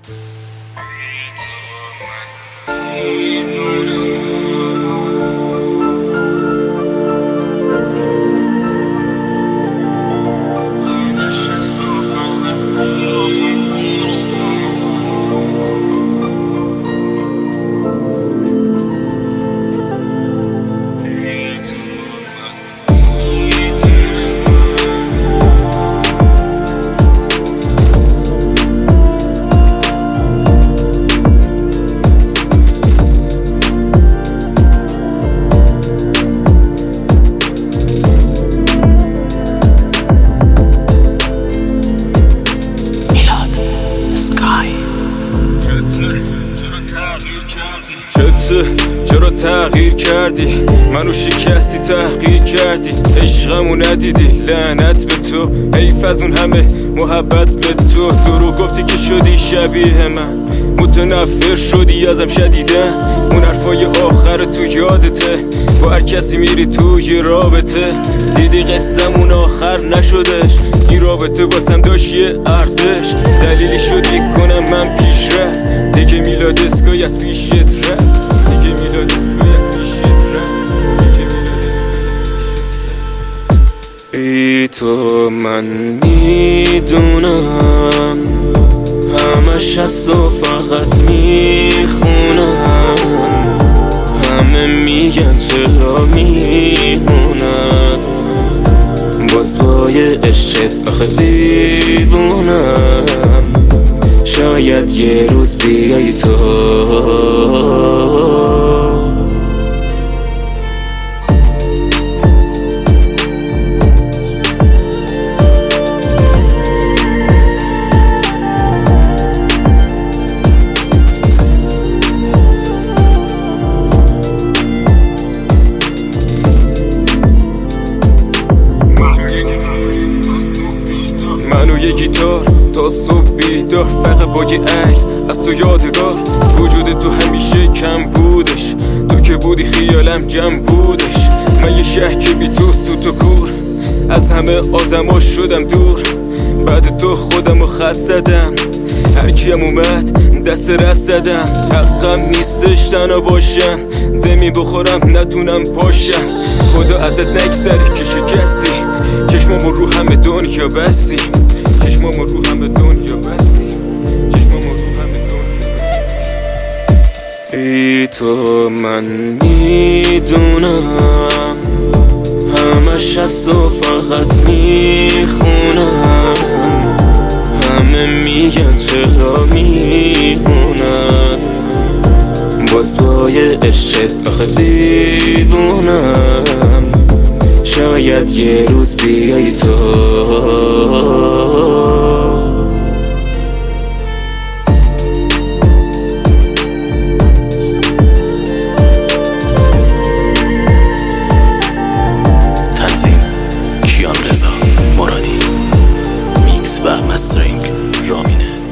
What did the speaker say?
چرا تغییر کردی؟ منو شکستی تحقیر کردی، عشقمو ندیدی، لعنت به تو، حیف از اون همه محبت به تو. درو گفتی که شدی شبیه من، متنفر شدی ازم شدیدن. اون حرفای آخر تو یادته، با هر کسی میری توی رابطه، دیدی قصمون آخر نشدش. این رابطه واسم داشت یه ارزش، دلیلی شدی کنم من پیشرفت. دیگه میلاد اسکای از پیشت رفت، دیگه میلاد اسکای از پیشت رفت، دیگه میلاد اسکای از پیشت رفت. ای تو من میدونم همش از تو فقط میخونم، همه میگن چرا میمونم، باز پای عشقت آخه دیوونم. شاید یه روز بیایی تو، منو یه گیتار تا صبح بیدار، فقط با یه عکس از تو یادگار. وجود تو همیشه کم بودش، تو که بودی خیالم جمع بودش. من یه شهر که بی تو سوت و کور، از همه آدما شدم دور. بعد تو خودمو خط زدم، هر کیم اومد دست رد زدم. حقم نیستش تنها باشم، زمین بخورم نتونم پاشم. خدا ازت نگذره که شکستی، چشمامو رو همه دنیا بستی، چشمامو رو همه دنیا بستی، چشمامو رو همه دنیا بستی. ای تو من میدونم همش از تو فقط میخونم، همه میگن چرا میمونم، باز پای عشقت آخه دیوونم. شاید یه روز بیایی تو. تنظیم کیان رضا مرادی، میکس و مسترینگ رامینه.